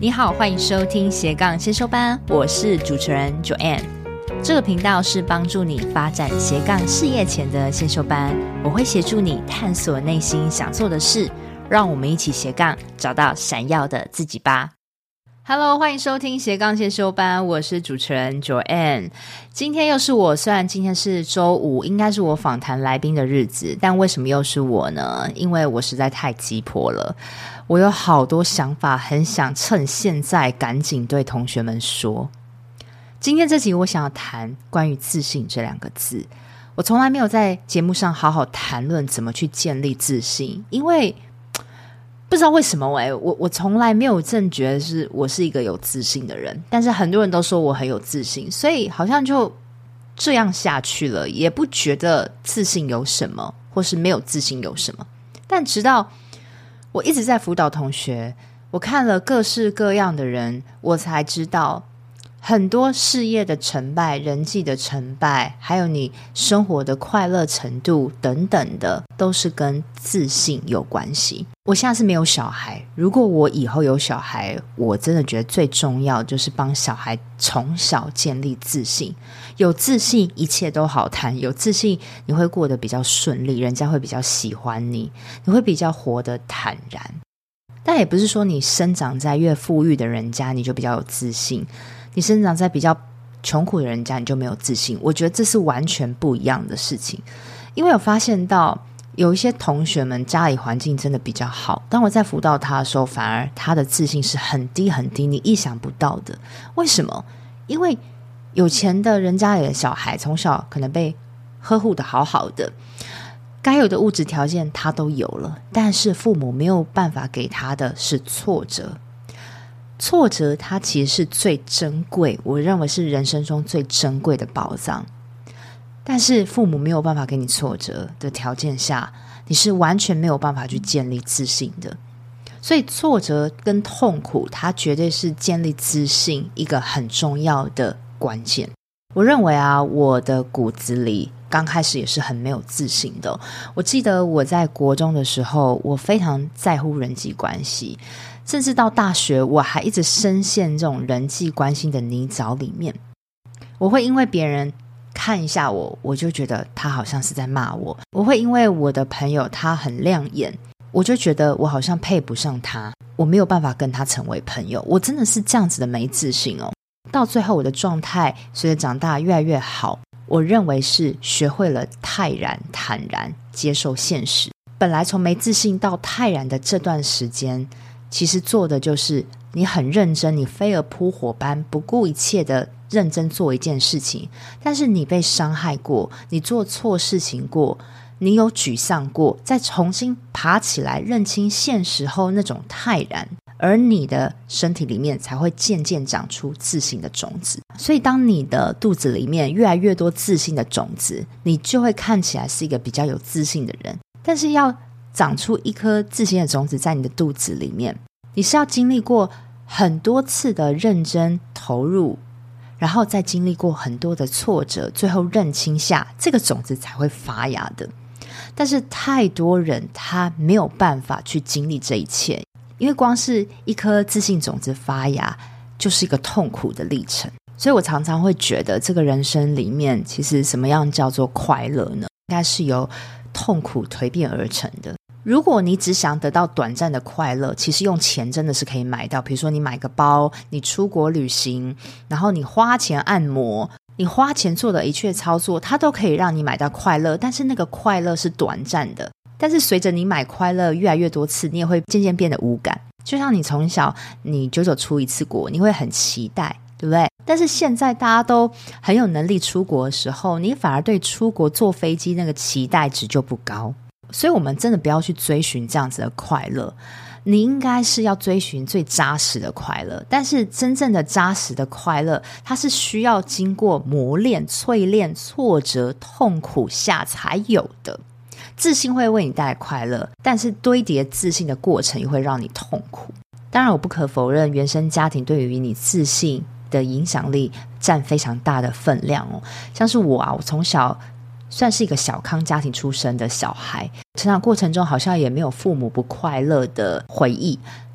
你好，欢迎收听斜杠先修班，我是主持人 Joanne。这个频道是帮助你发展斜杠事业前的先修班，我会协助你探索内心想做的事，让我们一起斜杠找到闪耀的自己吧。Hello， 欢迎收听斜杠先修班，我是主持人 Joanne。今天又是我，虽然今天是周五，应该是我访谈来宾的日子，但为什么又是我呢？因为我实在太鸡婆了，我有好多想法，很想趁现在赶紧对同学们说。今天这集我想要谈关于自信这两个字。我从来没有在节目上好好谈论怎么去建立自信，因为不知道为什么我从来没有真觉得我是一个有自信的人，但是很多人都说我很有自信，所以好像就这样下去了，也不觉得自信有什么，或是没有自信有什么。但直到我一直在辅导同学，我看了各式各样的人，我才知道很多事业的成败、人际的成败，还有你生活的快乐程度等等的，都是跟自信有关系。我现在是没有小孩，如果我以后有小孩，我真的觉得最重要就是帮小孩从小建立自信。有自信一切都好谈，有自信你会过得比较顺利，人家会比较喜欢你，你会比较活得坦然。但也不是说你生长在越富裕的人家你就比较有自信，你生长在比较穷苦的人家你就没有自信，我觉得这是完全不一样的事情。因为我发现到有一些同学们家里环境真的比较好，当我在辅导他的时候，反而他的自信是很低很低，你意想不到的。为什么？因为有钱的人家里的小孩从小可能被呵护的好好的，该有的物质条件他都有了，但是父母没有办法给他的是挫折。挫折它其实是最珍贵，我认为是人生中最珍贵的宝藏。但是父母没有办法给你挫折的条件下，你是完全没有办法去建立自信的。所以挫折跟痛苦它绝对是建立自信一个很重要的关键。我认为我的骨子里刚开始也是很没有自信的。我记得我在国中的时候，我非常在乎人际关系，甚至到大学我还一直深陷这种人际关系的泥沼里面。我会因为别人看一下我就觉得他好像是在骂我，我会因为我的朋友他很亮眼，我就觉得我好像配不上他，我没有办法跟他成为朋友。我真的是这样子的没自信哦。到最后我的状态随着长大越来越好，我认为是学会了泰然坦然接受现实。本来从没自信到泰然的这段时间，其实做的就是你很认真，你飞蛾扑火般不顾一切的认真做一件事情，但是你被伤害过，你做错事情过，你有沮丧过，再重新爬起来认清现实后那种泰然，而你的身体里面才会渐渐长出自信的种子。所以当你的肚子里面越来越多自信的种子，你就会看起来是一个比较有自信的人。但是要长出一颗自信的种子在你的肚子里面，你是要经历过很多次的认真投入，然后再经历过很多的挫折，最后认清下这个种子才会发芽的。但是太多人他没有办法去经历这一切，因为光是一颗自信种子发芽就是一个痛苦的历程。所以我常常会觉得这个人生里面其实什么样叫做快乐呢？应该是由痛苦蜕变而成的。如果你只想得到短暂的快乐，其实用钱真的是可以买到。比如说你买个包，你出国旅行，然后你花钱按摩，你花钱做的一切操作，它都可以让你买到快乐，但是那个快乐是短暂的。但是随着你买快乐越来越多次，你也会渐渐变得无感。就像你从小你久久出一次国，你会很期待，对不对？但是现在大家都很有能力出国的时候，你反而对出国坐飞机那个期待值就不高。所以我们真的不要去追寻这样子的快乐，你应该是要追寻最扎实的快乐。但是真正的扎实的快乐，它是需要经过磨练、淬炼、挫折、痛苦下才有的。自信会为你带来快乐，但是堆叠自信的过程也会让你痛苦。当然我不可否认原生家庭对于你自信的影响力占非常大的分量哦。像是我从小算是一个小康家庭出身的小孩，成长过程中好像也没有父母不快乐的回忆，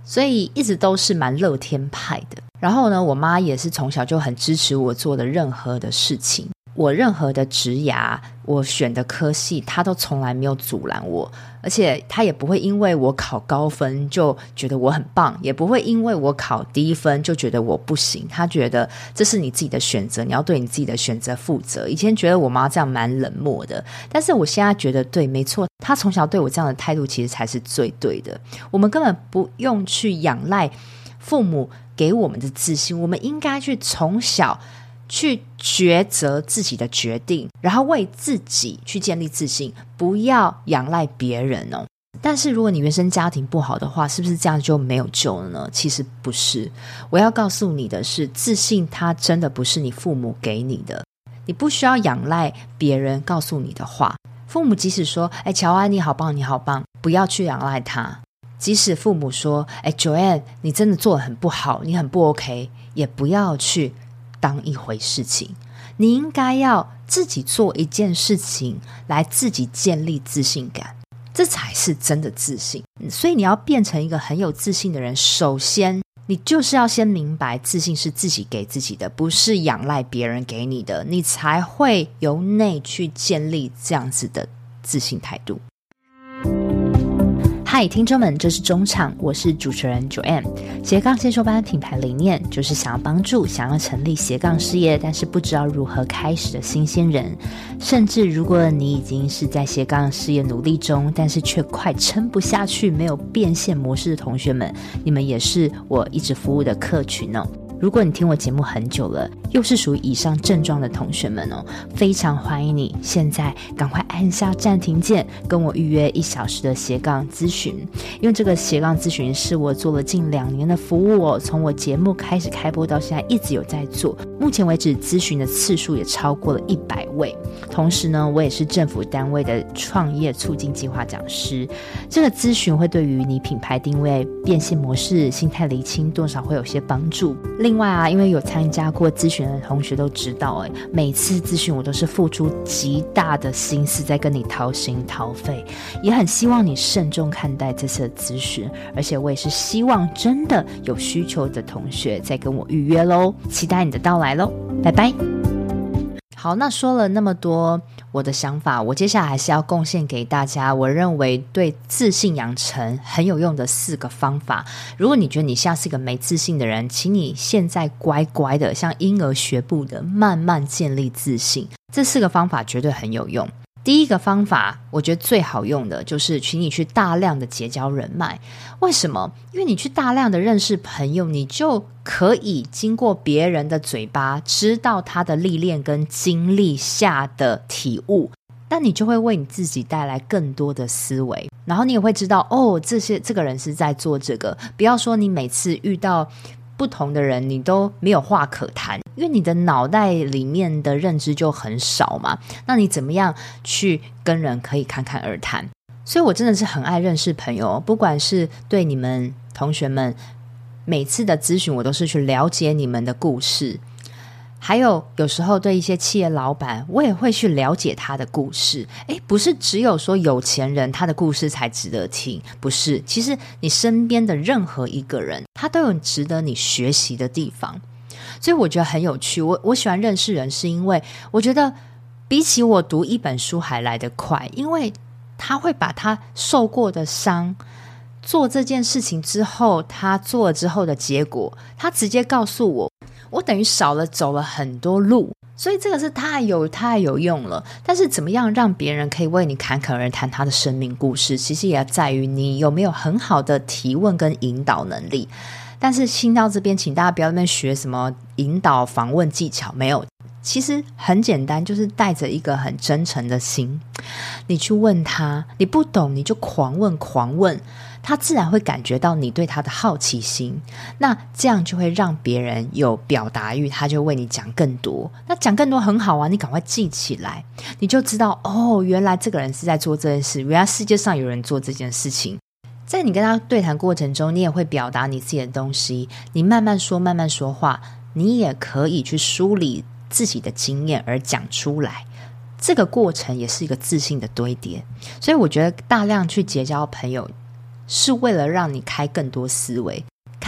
所以一直都是蛮乐天派的。然后呢，我妈也是从小就很支持我做的任何的事情，我任何的职涯，我选的科系，她都从来没有阻拦我，而且她也不会因为我考高分就觉得我很棒，也不会因为我考低分就觉得我不行。她觉得这是你自己的选择，你要对你自己的选择负责。以前觉得我妈这样蛮冷漠的，但是我现在觉得对，没错，她从小对我这样的态度其实才是最对的。我们根本不用去仰赖父母给我们的自信，我们应该去从小去抉择自己的决定，然后为自己去建立自信，不要仰赖别人哦。但是如果你原生家庭不好的话，是不是这样就没有救了呢？其实不是，我要告诉你的是，自信它真的不是你父母给你的，你不需要仰赖别人告诉你的话。父母即使说乔安你好棒你好棒，不要去仰赖他。即使父母说Joanne 你真的做得很不好，你很不 OK， 也不要去当一回事情。你应该要自己做一件事情来自己建立自信感，这才是真的自信。所以你要变成一个很有自信的人，首先你就是要先明白自信是自己给自己的，不是仰赖别人给你的，你才会由内去建立这样子的自信态度。嗨，听众们，这是中场，我是主持人 Joanne。斜杠先修班品牌理念就是想要帮助想要成立斜杠事业但是不知道如何开始的新鲜人，甚至如果你已经是在斜杠事业努力中但是却快撑不下去没有变现模式的同学们，你们也是我一直服务的客群哦。如果你听我节目很久了，又是属于以上症状的同学们哦，非常欢迎你现在赶快按下暂停键，跟我预约1小时的斜杠咨询。因为这个斜杠咨询是我做了近2年的服务哦，从我节目开始开播到现在一直有在做，目前为止咨询的次数也超过了100位。同时呢，我也是政府单位的创业促进计划讲师，这个咨询会对于你品牌定位、变现模式、心态厘清多少会有些帮助。另外啊，因为有参加过咨询的同学都知道每次咨询我都是付出极大的心思在跟你掏心掏肺，也很希望你慎重看待这次的咨询，而且我也是希望真的有需求的同学再跟我预约咯，期待你的到来咯，拜拜。好，那说了那么多我的想法，我接下来还是要贡献给大家我认为对自信养成很有用的4个方法。如果你觉得你像是一个没自信的人，请你现在乖乖的像婴儿学步的慢慢建立自信，这4个方法绝对很有用。第一个方法我觉得最好用的就是请你去大量的结交人脉。为什么？因为你去大量的认识朋友，你就可以经过别人的嘴巴知道他的历练跟经历下的体悟，但你就会为你自己带来更多的思维，然后你也会知道这个人是在做这个。不要说你每次遇到不同的人你都没有话可谈，因为你的脑袋里面的认知就很少嘛，那你怎么样去跟人可以侃侃而谈？所以我真的是很爱认识朋友，不管是对你们同学们每次的咨询，我都是去了解你们的故事，还有时候对一些企业老板我也会去了解他的故事。不是只有说有钱人他的故事才值得听，不是，其实你身边的任何一个人他都有值得你学习的地方。所以我觉得很有趣，我喜欢认识人是因为我觉得比起我读一本书还来得快，因为他会把他受过的伤，做这件事情之后他做了之后的结果，他直接告诉我，我等于走了很多路，所以这个是太有用了。但是怎么样让别人可以为你侃侃而谈他的生命故事，其实也在于你有没有很好的提问跟引导能力。但是听到这边，请大家不要在那边学什么引导访问技巧，没有，其实很简单，就是带着一个很真诚的心，你去问他，你不懂你就狂问，他自然会感觉到你对他的好奇心，那这样就会让别人有表达欲，他就为你讲更多。那讲更多很好啊，你赶快记起来，你就知道原来这个人是在做这件事，原来世界上有人做这件事情。在你跟他对谈过程中，你也会表达你自己的东西，你慢慢说话，你也可以去梳理自己的经验而讲出来，这个过程也是一个自信的堆叠。所以我觉得大量去结交朋友是为了让你开更多思维，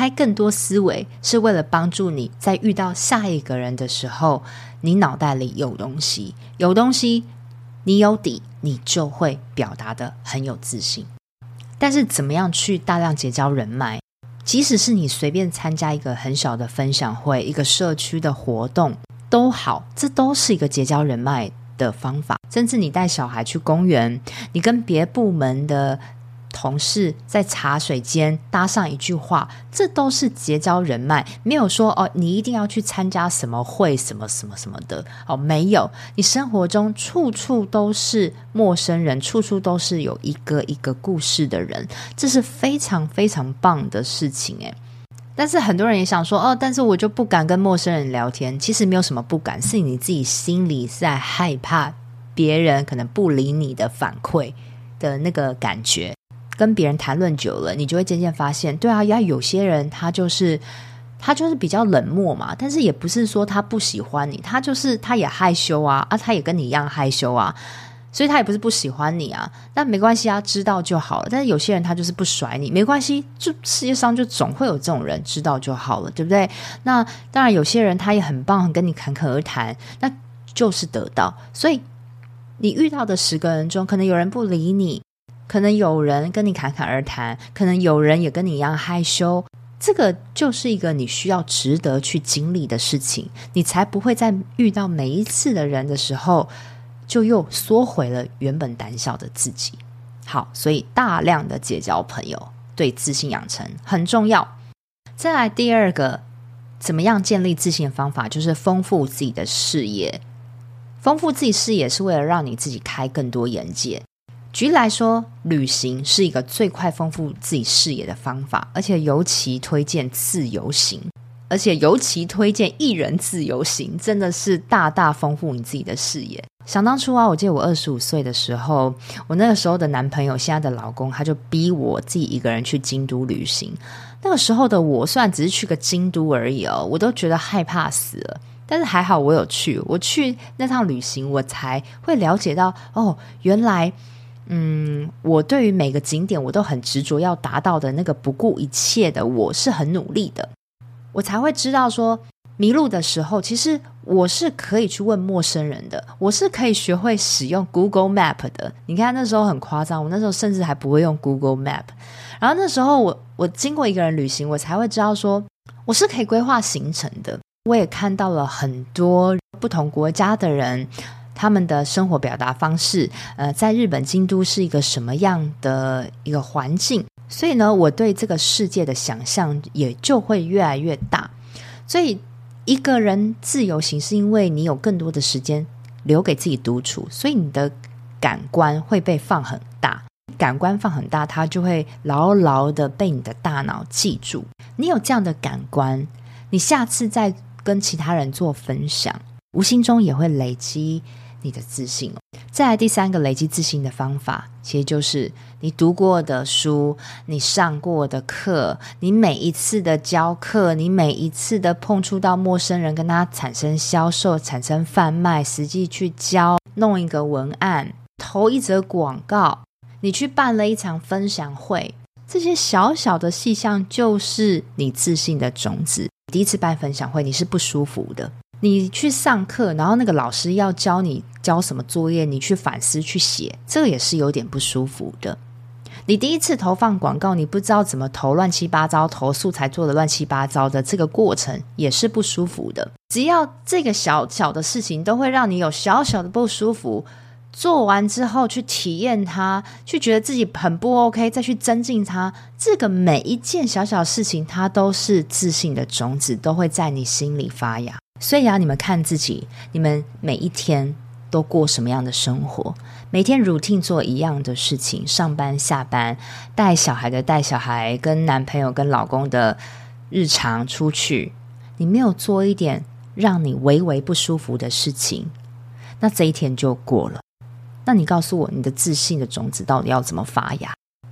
开更多思维，是为了帮助你在遇到下一个人的时候，你脑袋里有东西，你有底，你就会表达得很有自信。但是怎么样去大量结交人脉，即使是你随便参加一个很小的分享会，一个社区的活动都好，这都是一个结交人脉的方法。甚至你带小孩去公园，你跟别部门的同事在茶水间搭上一句话，这都是结交人脉。没有说你一定要去参加什么会什么什么什么的没有，你生活中处处都是陌生人，处处都是有一个一个故事的人，这是非常非常棒的事情耶。但是很多人也想说但是我就不敢跟陌生人聊天。其实没有什么不敢，是你自己心里在害怕别人可能不理你的反馈的那个感觉。跟别人谈论久了，你就会渐渐发现，对啊，有些人他就是比较冷漠嘛，但是也不是说他不喜欢你，他也害羞啊，他也跟你一样害羞啊，所以他也不是不喜欢你啊，但没关系啊，知道就好了。但是有些人他就是不甩你，没关系，就世界上就总会有这种人，知道就好了，对不对？那当然有些人他也很棒，很跟你侃侃而谈，那就是得到。所以你遇到的10个人中，可能有人不理你，可能有人跟你侃侃而谈，可能有人也跟你一样害羞，这个就是一个你需要值得去经历的事情，你才不会在遇到每一次的人的时候就又缩回了原本胆小的自己。好，所以大量的结交朋友对自信养成很重要。再来第二个怎么样建立自信的方法，就是丰富自己的视野。丰富自己视野是为了让你自己开更多眼界。举例来说，旅行是一个最快丰富自己视野的方法，而且尤其推荐自由行，而且尤其推荐一人自由行，真的是大大丰富你自己的视野。想当初我记得我25岁的时候，我那个时候的男朋友，现在的老公，他就逼我自己一个人去京都旅行。那个时候的我虽然只是去个京都而已我都觉得害怕死了，但是还好我去那趟旅行，我才会了解到原来我对于每个景点我都很执着要达到的那个不顾一切的我是很努力的。我才会知道说迷路的时候，其实我是可以去问陌生人的，我是可以学会使用 Google Map 的。你看那时候很夸张，我那时候甚至还不会用 Google Map。然后那时候我经过一个人旅行，我才会知道说我是可以规划行程的。我也看到了很多不同国家的人，他们的生活表达方式，在日本京都是一个什么样的一个环境，所以呢，我对这个世界的想象也就会越来越大。所以一个人自由行是因为你有更多的时间留给自己独处，所以你的感官会被放很大，感官放很大，它就会牢牢的被你的大脑记住。你有这样的感官，你下次再跟其他人做分享，无形中也会累积你的自信。再来第3个累积自信的方法，其实就是你读过的书，你上过的课，你每一次的教课，你每一次的碰触到陌生人，跟他产生销售，产生贩卖，实际去教，弄一个文案，投一则广告，你去办了一场分享会，这些小小的细项就是你自信的种子。第一次办分享会你是不舒服的，你去上课，然后那个老师要教你教什么作业，你去反思去写，这个也是有点不舒服的。你第一次投放广告，你不知道怎么投，乱七八糟，投素材做的乱七八糟的，这个过程也是不舒服的。只要这个小小的事情都会让你有小小的不舒服，做完之后去体验它，去觉得自己很不 OK， 再去增进它，这个每一件小小事情它都是自信的种子，都会在你心里发芽。所以你们看自己，你们每一天都过什么样的生活，每天 routine 做一样的事情，上班下班，带小孩的带小孩，跟男朋友跟老公的日常出去，你没有做一点让你微微不舒服的事情，那这一天就过了。那你告诉我，你的自信的种子到底要怎么发芽？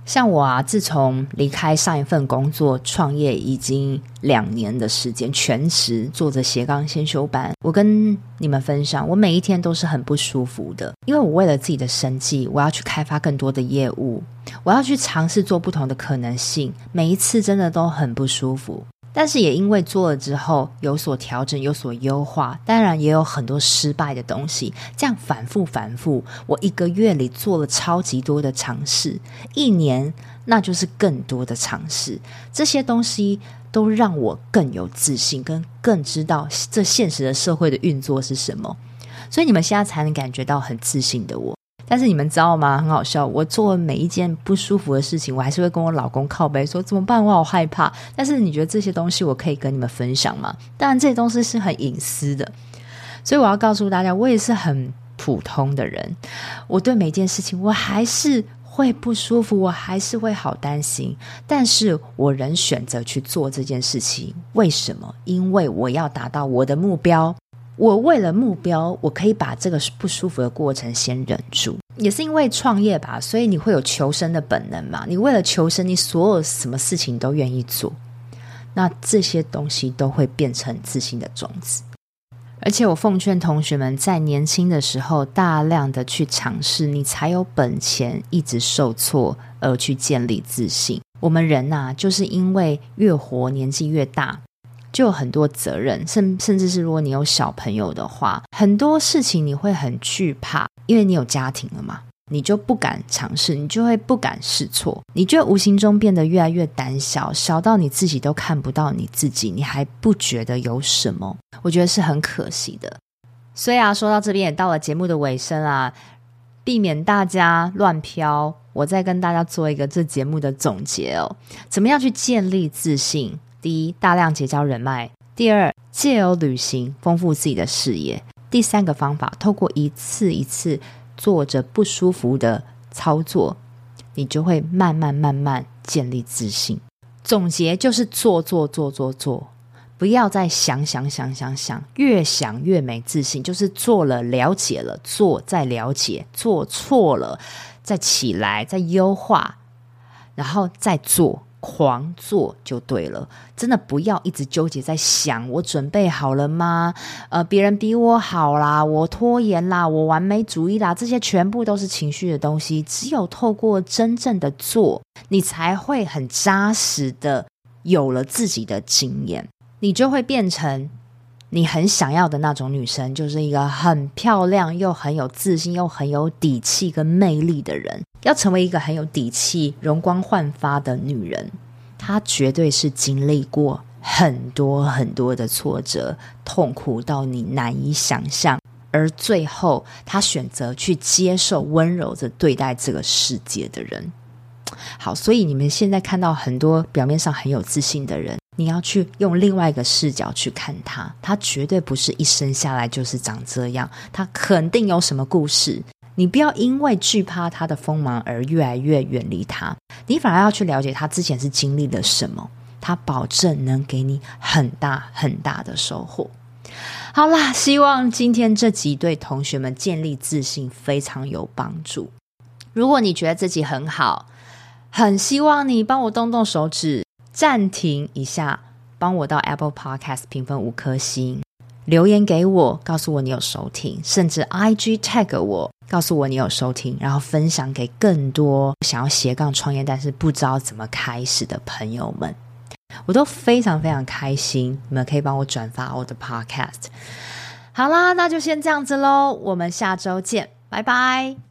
像我啊，自从离开上一份工作创业已经2年的时间，全职做着斜杠先修班，我跟你们分享，我每一天都是很不舒服的，因为我为了自己的生计，我要去开发更多的业务，我要去尝试做不同的可能性，每一次真的都很不舒服，但是也因为做了之后有所调整，有所优化，当然也有很多失败的东西，这样反复，我1个月里做了超级多的尝试，1年那就是更多的尝试，这些东西都让我更有自信，跟更知道这现实的社会的运作是什么，所以你们现在才能感觉到很自信的我。但是你们知道吗？很好笑，我做每一件不舒服的事情，我还是会跟我老公靠北说怎么办，我好害怕。但是你觉得这些东西我可以跟你们分享吗？当然这些东西是很隐私的，所以我要告诉大家，我也是很普通的人，我对每件事情我还是会不舒服，我还是会好担心，但是我仍选择去做这件事情。为什么？因为我要达到我的目标，我为了目标，我可以把这个不舒服的过程先忍住。也是因为创业吧，所以你会有求生的本能嘛，你为了求生，你所有什么事情都愿意做，那这些东西都会变成自信的种子。而且我奉劝同学们，在年轻的时候大量的去尝试，你才有本钱一直受挫而去建立自信。我们人啊，就是因为越活年纪越大，就有很多责任，甚至是如果你有小朋友的话，很多事情你会很惧怕，因为你有家庭了嘛，你就不敢尝试，你就会不敢试错，你就无形中变得越来越胆小，小到你自己都看不到你自己，你还不觉得有什么，我觉得是很可惜的。所以啊，说到这边也到了节目的尾声啊，避免大家乱飘，我再跟大家做一个这节目的总结哦。怎么样去建立自信？第一，大量结交人脉；第二，借由旅行丰富自己的视野；第三个方法，透过一次一次做着不舒服的操作，你就会慢慢建立自信。总结就是做，不要再想，越想越没自信，就是做了了解了，做再了解，做错了再起来，再优化，然后再做，狂做就对了。真的不要一直纠结在想我准备好了吗？别人比我好啦，我拖延啦，我完美主义啦，这些全部都是情绪的东西。只有透过真正的做，你才会很扎实的有了自己的经验，你就会变成你很想要的那种女生，就是一个很漂亮又很有自信又很有底气跟魅力的人。要成为一个很有底气容光焕发的女人，她绝对是经历过很多的挫折，痛苦到你难以想象，而最后她选择去接受，温柔地对待这个世界的人。好，所以你们现在看到很多表面上很有自信的人，你要去用另外一个视角去看他，他绝对不是一生下来就是长这样，他肯定有什么故事。你不要因为惧怕他的锋芒而越来越远离他，你反而要去了解他之前是经历了什么，他保证能给你很大的收获。好啦，希望今天这集对同学们建立自信非常有帮助。如果你觉得自己很好，很希望你帮我动动手指暂停一下，帮我到 Apple Podcast 评分5颗星，留言给我，告诉我你有收听，甚至 IG tag 我，告诉我你有收听，然后分享给更多想要斜杠创业但是不知道怎么开始的朋友们，我都非常开心你们可以帮我转发我的 Podcast。 好啦，那就先这样子咯，我们下周见，拜拜。